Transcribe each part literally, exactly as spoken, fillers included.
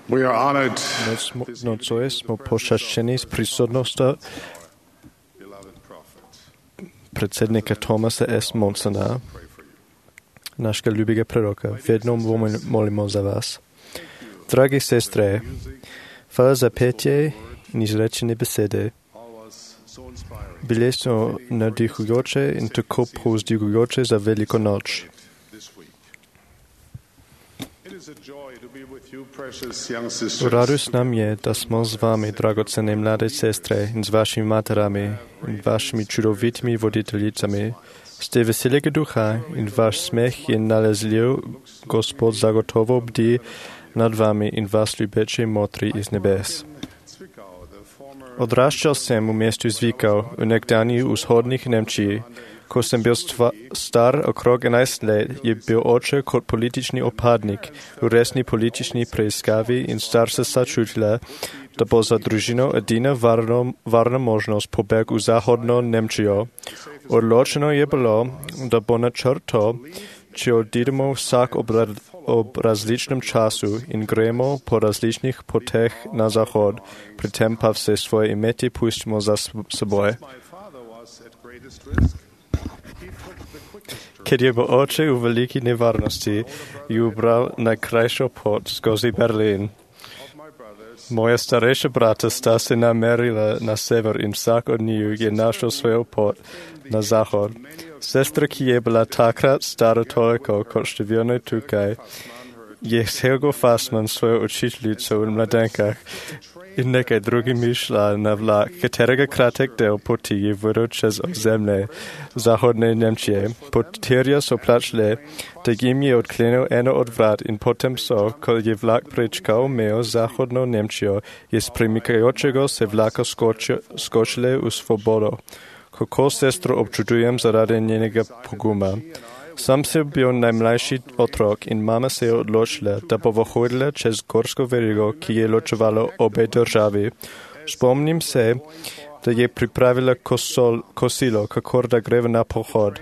We are honored, Nocoj smo počašćeni s prisutnošću predsjednika Thomasa S. Monsona, našega ljubega preroka. Vedno molimo za vas. Dragi sestre, hvala za petje in izrečene besede. Bile so navdihujoče in tako povzdihujoče za veliko noč. Radost nam je, da smo z vami, dragocene mlade sestre, in z vašimi materami in vašimi čudovitimi voditeljicami. Ste veselega duha in vaš smeh je nalezljiv, Gospod zagotovo bdi nad vami in vas ljubeče motri iz nebes. Odraščal sem v mestu Zvikov, v nekdanji vzhodnih Nemčiji. Ko sem bil stva, star okrog enajst let, je bil oče kot politični opadnik v resni politični preiskavi in star se začutila, da bo za družino edina varno, varna možnost pobeg v zahodno Nemčijo. Odločeno je bilo, da bo načrt to, če odidemo vsak ob, ob različnem času in gremo po različnih poteh na zahod, pri tem pa vse svoje imeti pustimo za seboj. Ker je bil oče v veliki nevarnosti, je ubral najkrajšo pot skozi Berlin. Moja starejša brata sta se namerila na sever in vsak od njiju je našel svojo pot na zahod. Sestra, ki je bila takrat stara toliko kot številne tukaj, je s Helgo Fassmann svojo učiteljico v Mladenkah in nekaj drugimi šla na vlak, katerega kratek del poti je vodil čez ozemlje zahodne Nemčije. Potirja so plačali, da jim je odklenil eno od vrat in potem so, ko je vlak prečkal mejo zahodno Nemčijo, je s premikajočega se vlaka skočili v svobodo. Kako sestro občudujem zaradi njenega poguma. Sam sem bil najmlajši otrok in mama se je odločila, da bo hodila čez gorsko verigo, ki je ločevalo obe državi. Spomnim se, da je pripravila kosol, kosilo, kakor da gre na pohod.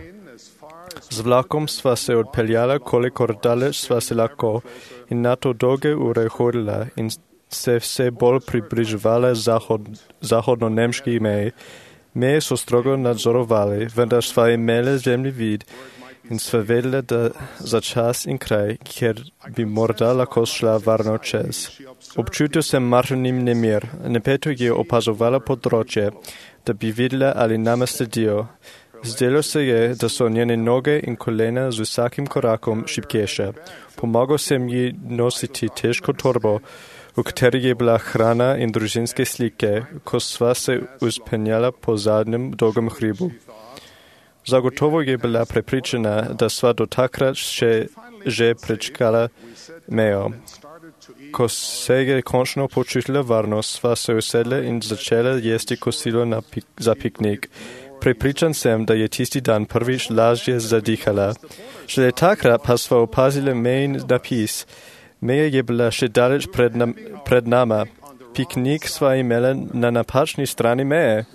Z vlakom sva se odpeljala, kolikor daleč sva se lahko in na to dolge ure hodila in se vse bolj približevala zahod, zahodno-nemški meji. Meje so strogo nadzorovali, vendar sva imeli zemljevid in sva vedela, da za čas in kraj, kjer bi morda lahko šla varno čez. Občutil sem maršalnim nemir. Napeto je opazovala področje, da bi videla, ali nama sledijo. Zdelo se je, da so njene noge in kolena z vsakim korakom šibkejše. Pomagal sem ji nositi težko torbo, v kateri je bila hrana in družinske slike, ko sva se uspenjala po zadnjem dolgem hribu. Zagotovo je bila prepričana, da sva do takrat še že prečkala mejo. Ko se je končno počutila varno, sva se usedla in začela jesti kosilo na pik, za piknik. Prepričan sem, da je tisti dan prvič lažje zadihala. Šele takrat pa sva opazila mejin napis. Meja je bila še daleč pred, nam, pred nama. Piknik sva imela na napačni strani meje.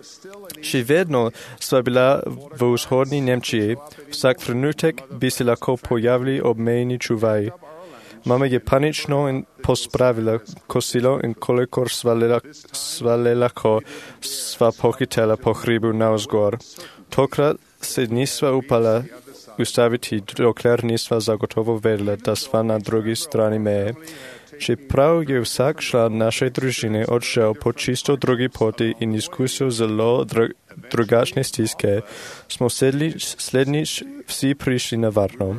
Še vedno sva bila v vzhodni Nemčiji. Vsak trenutek bi se lahko pojavili obmejni čuvaji. Mama je panično in pospravila kosilo in kolikor sva le, sva le lahko, sva pohitela po hribu navzgor. Tokrat se nisva upala ustaviti, dokler nisva zagotovo vedela, da sva na drugi strani meje. Čeprav je vsak član naše družine odšel po čisto drugi poti in izkusil zelo dru, drugačne stiske, smo sedli, slednjič vsi prišli na varno.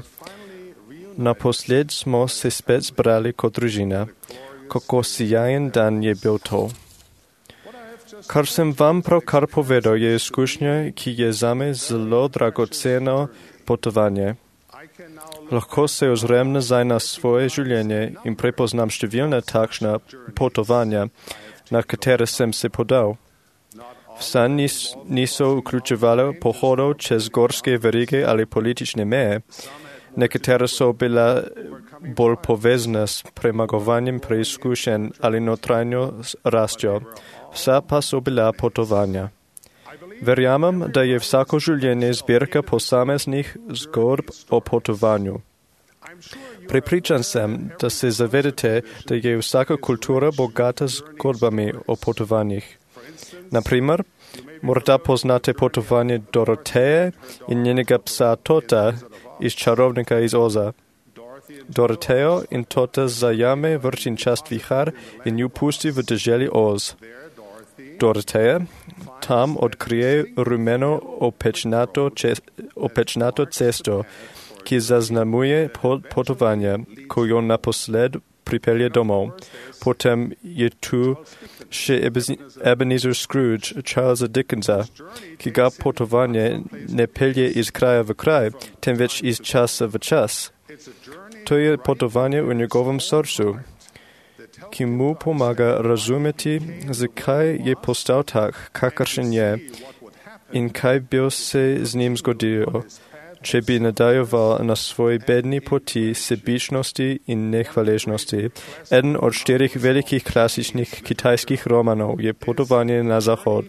Naposled smo se spet zbrali kot družina. Kako sijajen dan je bil to. Kar sem vam pravkar povedal, je izkušnja, ki je zame zelo dragoceno potovanje. Lahko se ozrem nazaj na svoje življenje in prepoznam številna takšna potovanja, na katere sem se podal. Vsa nis, niso vključevala pohodov čez gorske verige ali politične meje. Nekatera so bila bolj povezana s premagovanjem preizkušenj ali notranjo rastjo. Vsa pa so bila potovanja. Verjamem, da je vsako življenje zbirka posameznih zgodb o potovanju. Prepričan sem, da se zavedate, da je vsaka kultura bogata zgodbami o potovanjih. Naprimer, morda poznate potovanje Doroteje in njenega psa Tota iz Čarovnika iz Oza. Dorotejo in Tota zajame vršin čast vihar in ju pusti v deželi Oz. Doroteja tam odkrije rumeno opečnato, čes, opečnato cesto, ki zaznamuje pot, potovanje, ko jo naposled pripelje domov. Potem je tu še Ebenezer Scrooge, Charlesa Dickensa, ki ga potovanje ne pelje iz kraja v kraj, temveč iz časa v čas. To je potovanje v njegovem srcu, ki mu pomaga razumeti, zakaj je postal tak, kakršen je in kaj bi se z njim zgodilo, če bi nadaljeval na svoji bedni poti sebičnosti in nehvaležnosti. Eden od štirih velikih klasičnih kitajskih romanov je Potovanje na zahod.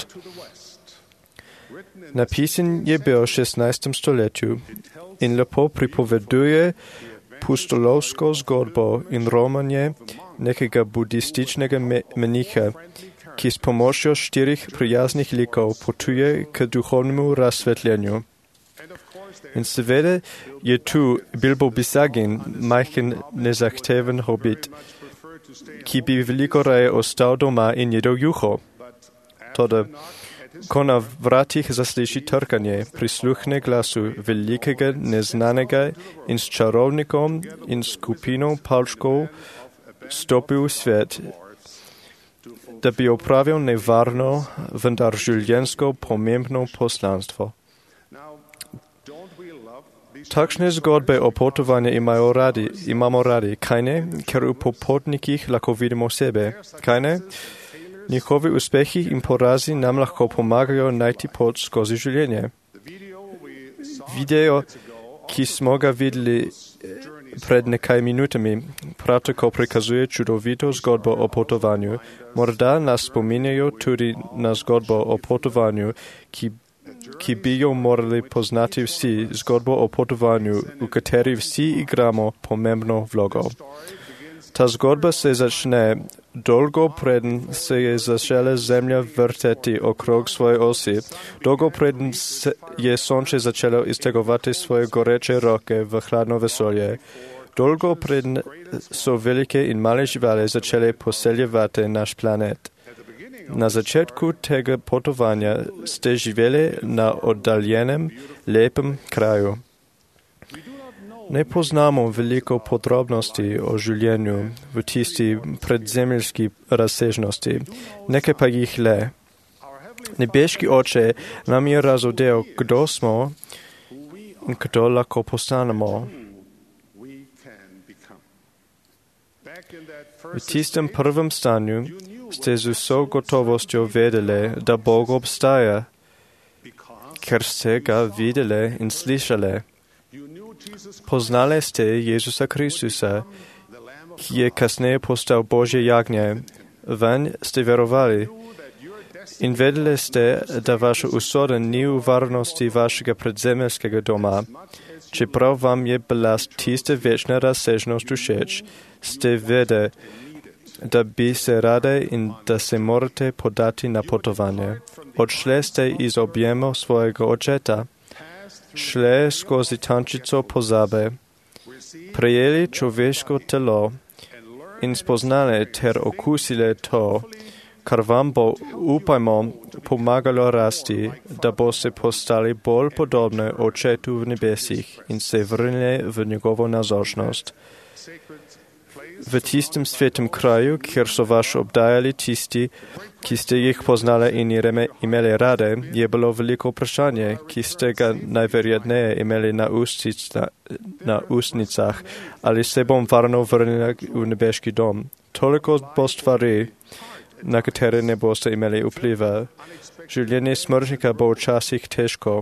Napisan je bil v šestnajstem stoletju in lepo pripoveduje pustolovsko zgodbo in romanje nekega budističnega meniha, ki s pomočjo štirih prijaznih likov potuje k duhovnemu razsvetljenju. In seveda je tu Bilbo Bisagin, majhen nezahteven hobit, ki bi veliko raje ostal doma in jedel juho. Toda, ko na vratih zasliši trkanje, prisluhne glasu velikega neznanega in s čarovnikom in skupino palčkov stopil v svet, da bi opravil nevarno, vendar življenjsko pomembno poslanstvo. Takšne zgodbe o potovanju imajo radi, imamo radi, kaj ne, ker v popotnikih lahko vidimo sebe, kaj ne? Njihovi uspehi in porazi nam lahko pomagajo najti pot skozi življenje. Video, ki smo ga videli pred nekaj minutami, prav tako prikazuje čudovito zgodbo o potovanju. Morda nas spominjajo tudi na zgodbo o potovanju, ki ki bi jo morali poznati vsi, zgodbo o potovanju, v kateri vsi igramo pomembno vlogo. Ta zgodba se začne dolgo preden se je začela Zemlja vrteti okrog svoje osi, dolgo preden je Sonce začelo iztegovati svoje goreče roke v hladno vesolje, dolgo preden so velike in male živali začele poseljevati naš planet. Na začetku tega potovanja ste živeli na oddaljenem, lepem kraju. Ne poznamo veliko podrobnosti o življenju v tisti predzemeljski razsežnosti, nekaj pa jih le. Nebeški Oče nam je razodel, kdo smo in kdo lahko postanemo. V tistem prvem stanju ste z vso gotovostjo vedeli, da Bog obstaja, ker ste ga videli in slišali. Poznali ste Jezusa Kristusa, ki je kasneje postal Božje jagnje. Vanj ste verovali in vedeli ste, da vaša usoda ni v varnosti vašega predzemeljskega doma. Čeprav vam je bila tista večna razsežnost všeč, ste vedeli, da bi se rade in da se morate podati na potovanje. Odšle ste iz objemov svojega očeta, šle skozi tančico pozabe, prejeli človeško telo in spoznali ter okusili to, kar vam bo, upajmo, pomagalo rasti, da boste postali bolj podobni očetu v nebesih in se vrnili v njegovo nazočnost. V tistem svetem kraju, kjer so vas obdajali tisti, ki ste jih poznali in imeli rade, je bilo veliko vprašanje, ki ste ga najverjetneje imeli na, ustica, na ustnicah, ali se bom varno vrnila v nebeški dom. Toliko bo stvari, na katere ne boste imeli vpliva. Življenje smrtnika bo včasih težko.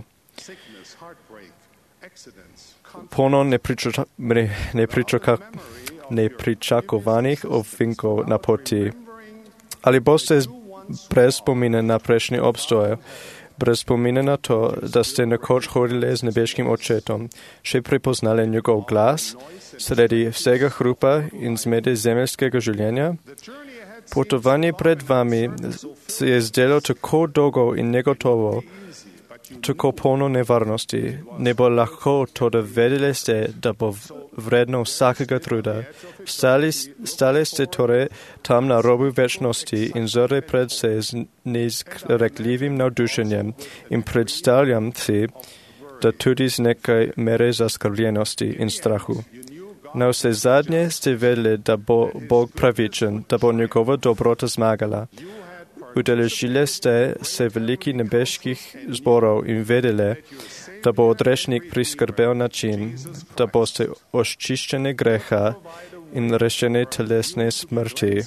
Polno nepričakovanih nepričakovanih ovinkov na poti. Ali boste brez spomina na prejšnji obstoj, Brez spomina na to, da ste nekoč hodili z nebeškim očetom, še prepoznali njegov glas, sredi vsega hrupa in zmede zemeljskega življenja? Potovanje pred vami se je zdelo tako dolgo in negotovo, tako polno nevarnosti. Ne bo lahko, to da vedeli ste, da bo vredno vsakega truda. Stali, stali ste torej tam na robu večnosti in zore pred se z neizrekljivim navdušenjem in predstavljam si, da tudi z nekaj mere zaskrbljenosti in strahu. Na vse zadnje ste vedeli, da bo Bog pravičen, da bo njegova dobrota zmagala. Udeležili ste se velikih nebeških zborov in vedeli, da bo odrešnik priskrbel način, da boste očiščeni greha in rešeni telesne smrti.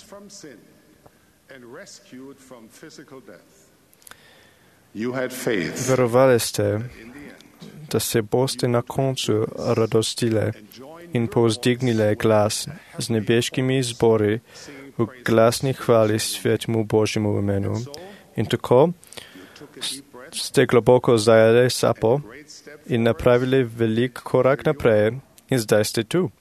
Verovali ste, da se boste na koncu radostili in povzdignili glas z nebeškimi zbori v glasni hvali svetemu Božjemu imenu. In tako ste globoko zajeli sapo in napravili velik korak naprej in zdaj ste tu.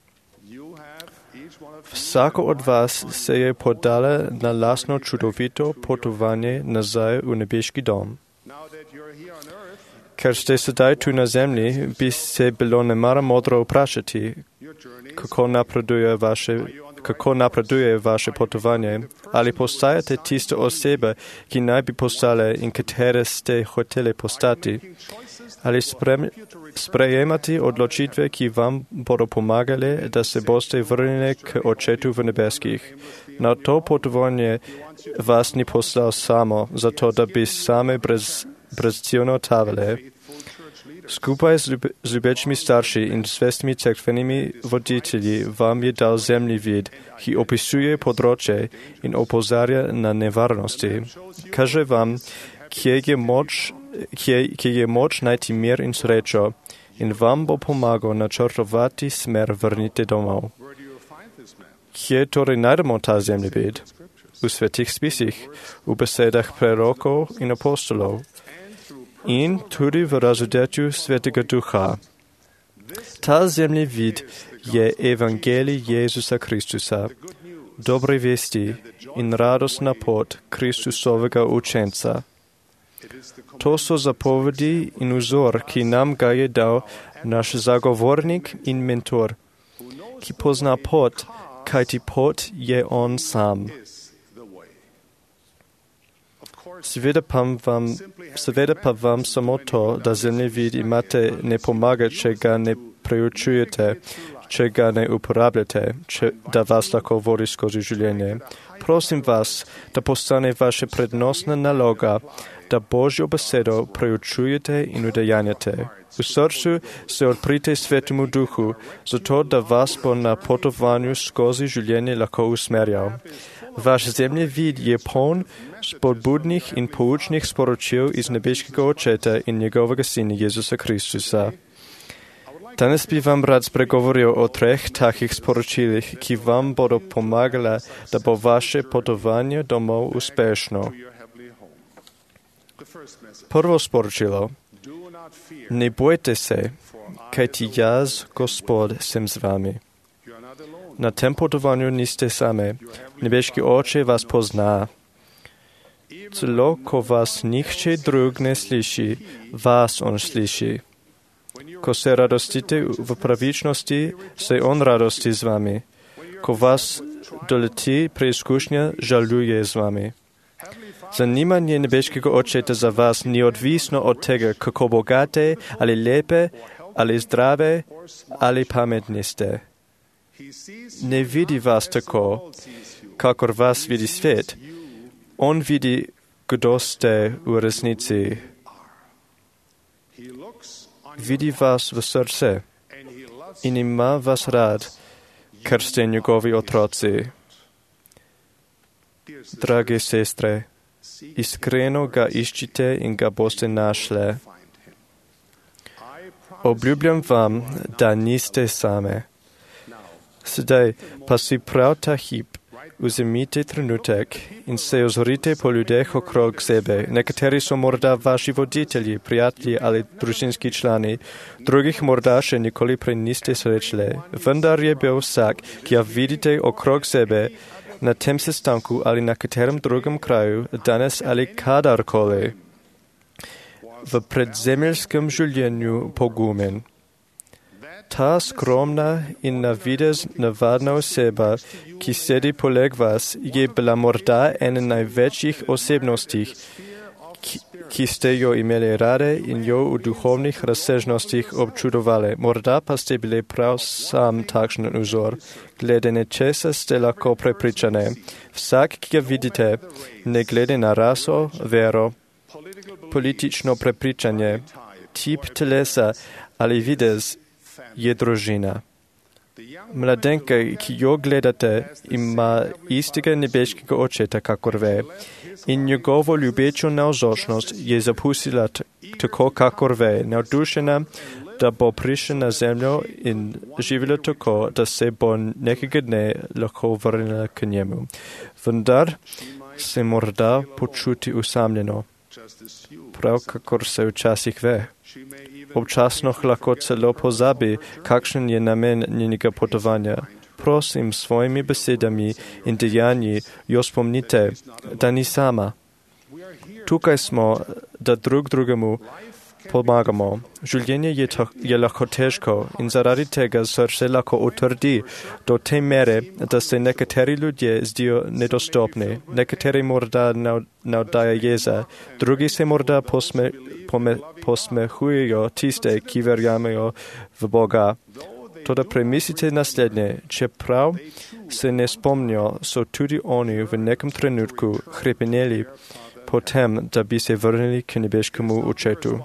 Vsako od vas se je podala na lastno čudovito potovanje nazaj v nebeški dom. Ker ste sedaj tu na zemlji, bi se bilo nemara modro vprašati, kako napreduje vaše, kako napreduje vaše potovanje, ali postajate tiste osebe, ki naj bi postale in katere ste hoteli postati, ali sprejemate odločitve, ki vam bodo pomagali, da se boste vrnili k Očetu v nebeskih. Na to potovanje vas ni poslal samo, zato da bi same brez brezciljno tavali. Skupaj z ljubečimi starši in svestimi cerkvenimi voditelji vam je dal zemljevid, ki opisuje področje in opozarja na nevarnosti. Kaže vam, kje je moč, kje, kje je moč najti mir in srečo in vam bo pomagal načrtovati smer vrnite domov. Kje torej najdemo ta zemljevid? V svetih spisih, v besedah prerokov in apostolov. In tudi v razodetju Svetega Duha. Ta zemljevid je evangelij Jezusa Kristusa, dobre vesti in radostna pot Kristusovega učenca. To so zapovedi in vzor, ki nam ga je dal naš zagovornik in mentor, ki pozna pot, kajti pot je on sam. Seveda pa, vam, seveda pa vam samo to, da zemljevid imate, ne pomaga, če ga ne preučujete, če ga ne uporabljate, če, da vas lahko vodi skozi življenje. Prosim vas, da postane vaša prednostna naloga, da Božjo besedo preučujete in udejanjate. V srcu se odprite Svetemu Duhu, zato da vas bo na potovanju skozi življenje lahko usmerjal. Vaš zemljevid je poln spodbudnih in poučnih sporočil iz nebeškega Očeta in njegovega Sina Jezusa Kristusa. Danes bi vam rad spregovoril o treh takih sporočilih, ki vam bodo pomagala, da bo vaše potovanje domov uspešno. Prvo sporočilo. Ne bojte se, kajti jaz, Gospod, sem z vami. Na tem potovanju niste same. Nebeški Oče vas pozna. Celo, ko vas nihče drug ne sliši, vas on sliši. Ko se radostite v pravičnosti, se on radosti z vami. Ko vas doleti preizkušnja, žaluje z vami. Zanimanje nebeškega Očeta za vas ni odvisno od tega, kako bogate, ali lepe, ali zdrave, ali pametni ste. Ne vidi vas tako, kakor vas vidi svet. On vidi, kdo ste v resnici. Vidi vas v srce in ima vas rad, ker ste njegovi otroci. Drage sestre, iskreno ga iščite in ga boste našle. Obljubljam vam, da niste same. Sedaj pa si prav ta hip Vzemite trenutek in se ozrite po ljudeh okrog sebe. Nekateri so morda vaši voditelji, prijatelji ali družinski člani, drugih morda še nikoli prej niste srečali. Vendar je bil vsak, ki ga vidite okrog sebe, na tem sestanku ali na katerem drugem kraju, danes ali kadarkoli, v predzemeljskem življenju pogumen. Ta skromna in na videz navadna oseba, ki sedi poleg vas, je bila morda ena največjih osebnosti, ki, ki ste jo imeli rade in jo v duhovnih razsežnostih občudovali. Morda pa ste bili prav sam takšen vzor, glede nečesa ste lahko prepričani. Vsak, ki ga vidite, ne glede na raso, vero, politično prepričanje, tip telesa ali videz, je družina. Mladenka, ki jo gledate, ima istega nebeškega očeta, kakor ve, in njegovo ljubečo navzočnost je zapustila t- tako, kakor ve, navdušena, da bo prišla na zemljo in živela tako, da se bo nekega dne lahko vrnila k njemu. Vendar se morda počuti usamljeno, prav kakor se včasih ve. Občasno lahko celo pozabi, kakšen je namen njenega potovanja. Prosim, s svojimi besedami in dejanji jo spomnite, da ni sama. Tukaj smo, da drug drugemu pomagamo. Življenje je, to, je lahko težko in zaradi tega srce lahko utrdi do te mere, da se nekateri ljudje zdijo nedostopni, nekateri morda navdaja jeza, drugi se morda posme, pome, posmehujejo tiste, ki verjamejo v Boga. Toda premislite naslednje, čeprav se ne spomnijo, so tudi oni v nekem trenutku hrepeneli potem, da bi se vrnili k nebeškemu očetu.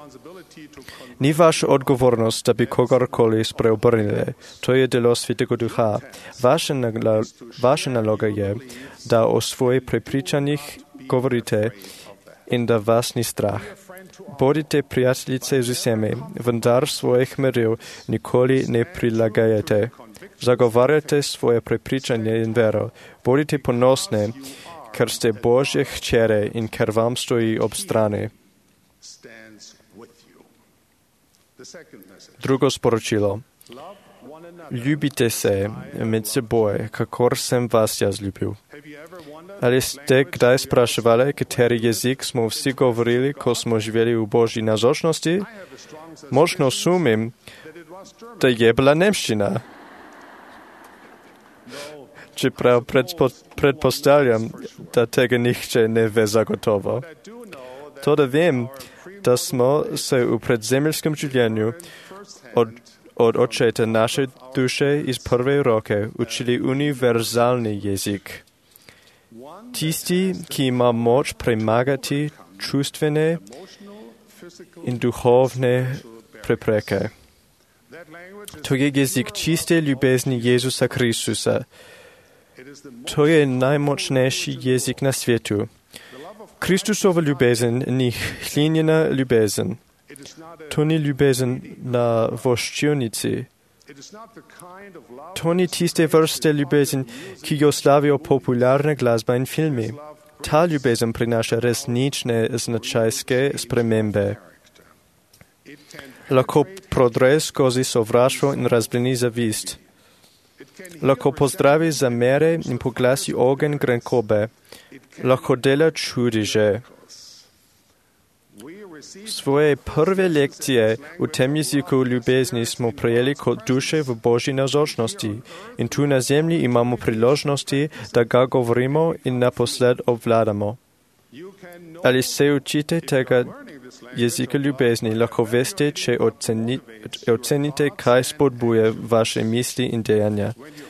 Ni vaša odgovornost, da bi kogarkoli spreobrnili. To je delo Svetega Duha. Vaša, nagla, vaša naloga je, da o svojih prepričanjih govorite in da vas ni strah. Bodite prijateljice z vsemi, vendar svojih meril nikoli ne prilagajate. Zagovarjate svoje prepričanje in vero. Bodite ponosni, ker ste Božje hčere in ker vam stoji ob strani. Drugo sporočilo. Ljubite se med seboj, kakor sem vas jaz ljubil. Ali ste kdaj spraševali, kateri jezik smo vsi govorili, ko smo živeli v Božji nazočnosti? Močno sumim, da je bila nemščina. Čeprav predpostavljam, da tega nihče ne ve zagotovo. To, da vem, da smo se v predzemeljskem življenju od, od očeta naše duše iz prve roke učili univerzalni jezik. Tisti, ki ima moč premagati čustvene in duhovne prepreke. To je jezik čiste ljubezni Jezusa Kristusa. To je najmočnejši jezik na svetu. Kristusova ljubezen ni hlinjena ljubezen. To ni ljubezen na voščilnici. To ni tiste vrste ljubezen, ki jo slavijo popularne glasba in filmi. Ta ljubezen prinaša resnične značajske spremembe. Lahko prodre skozi sovraštvo in razblini zavist. Lahko pozdravi zamere in poglasi ogenj grenkobe. Lahko dela čudeže. Svoje prve lekcije v tem jeziku ljubezni smo prejeli kot duše v Božji nazočnosti in tu na zemlji imamo priložnosti, da ga govorimo in naposled obvladamo. Ali se učite tega jezika ljubezni, lahko veste, če oceni, ocenite, kaj spodbuje vaše misli in dejanja.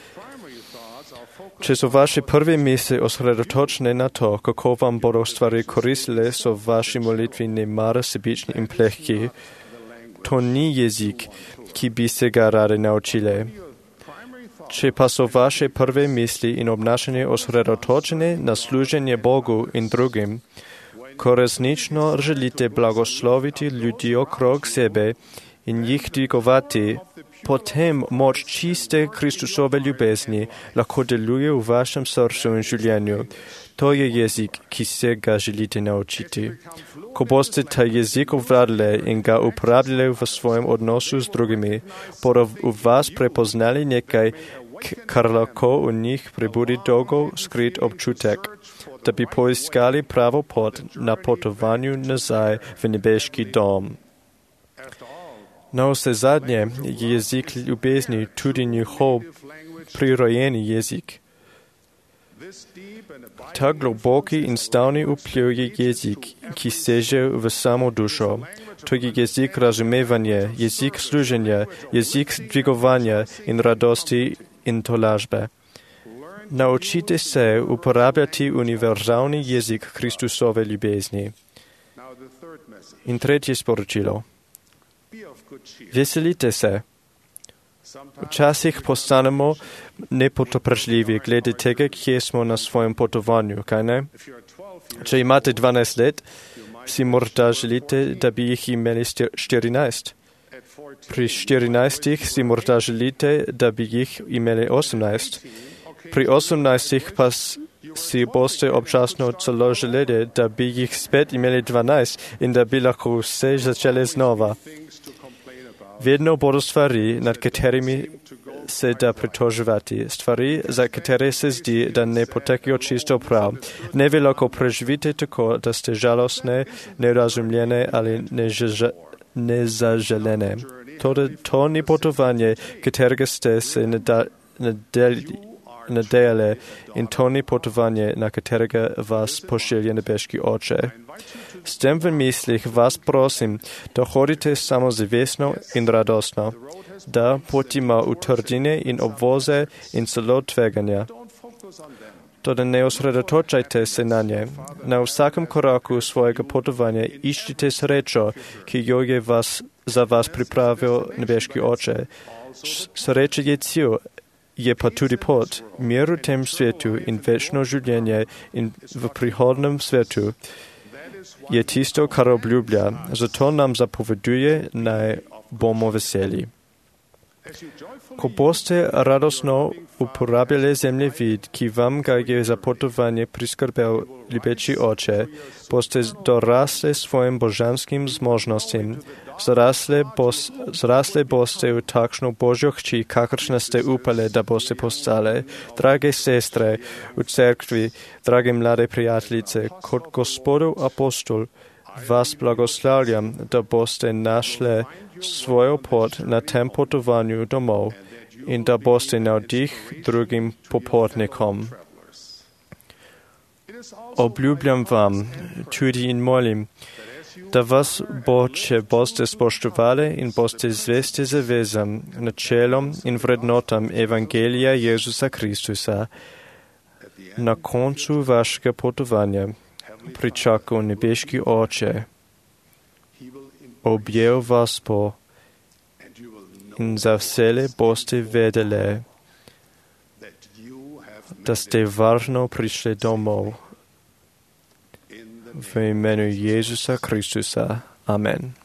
Če so vaše prve misli osredotočene na to, kako vam bodo stvari koristile, so vaši molitvi nemara sebični in plehki. To ni jezik, ki bi se ga rade naučili. Če pa so vaše prve misli in obnašanje osredotočene na služenje Bogu in drugim, ko resnično želite blagosloviti ljudi okrog sebe in jih dvigovati Potem moć čiste Kristusove ljubezni lahko deluje v vašem srcu in življenju. To je jezik, ki se ga želite naučiti. Ko boste ta jezik obvladali in ga uporabljali v svojem odnosu z drugimi, bodo v vas prepoznali nekaj, kar lahko v njih prebudi dolgo skrit občutek, da bi poiskali pravo pot na potovanju nazaj v nebeški dom. Na vse zadnje je jezik ljubezni tudi njihov prirojeni jezik. Ta globoki in stalni vpliv je jezik, ki seže v samo dušo. To je jezik razumevanja, jezik služenja, jezik dvigovanja in radosti in tolažbe. Naučite se uporabljati univerzalni jezik Kristusove ljubezni. In tretje sporočilo. Veselite se. Včasih postanemo nepotopražljivi glede tega, kje smo na svojem potovanju, kaj ne? Če imate dvanajst let, si morda želite, da bi jih imeli štirinajst. Pri štirinajstih si morda želite, da bi jih imeli osemnajst. Pri osemnajstih pa si boste občasno celo želeli, da bi jih spet imeli dvanajst in da bi lahko vse začeli znova. Vedno bodo stvari, nad katerimi se da pritoževati, stvari, za katere se zdi, da ne potekajo čisto prav. Ne vi lahko preživite tako, da ste žalostne, nerazumljene ali nezaželene. To, to ni potovanje, katerega ste se nadejali, in to ni potovanje, na katerega vas pošilje nebeški Oče. S tem v mislih vas prosim, da hodite samozavestno in radostno, da pot ima utrdine in obvoze in celo tveganja. Toda ne osredotočajte se na nje. Na vsakem koraku svojega potovanja iščite srečo, ki jo je vas, za vas pripravil nebeški Oče. Sreča je cilj, je pa tudi pot, mir v tem svetu in večno življenje in v prihodnem svetu je tisto, kar obljublja. Zato nam zapoveduje, naj bomo veseli. Ko boste radostno uporabljali zemljevid, ki vam ga je za potovanje priskrbel ljubeči Oče, boste dorasli svojim božanskim zmožnostim. Zrasle, bos, zrasle boste v takšno Božjo hči, kakršna ste upali, da boste postale. Drage sestre v cerkvi, drage mlade prijateljice, kot Gospodov apostol, vas blagoslavljam, da boste našli svojo pot na tem potovanju domov in da boste navdih drugim popotnikom. Obljubljam vam tudi in molim, da vas bo, če boste spoštovali in boste zvesti zavezam, načelom in vrednotam Evangelija Jezusa Kristusa, na koncu vašega potovanja pričakal nebeški Oče. Objel vas bo in za vsele boste vedeli, da ste varno prišli domov. V imenu Jezusa Kristusa. Amen.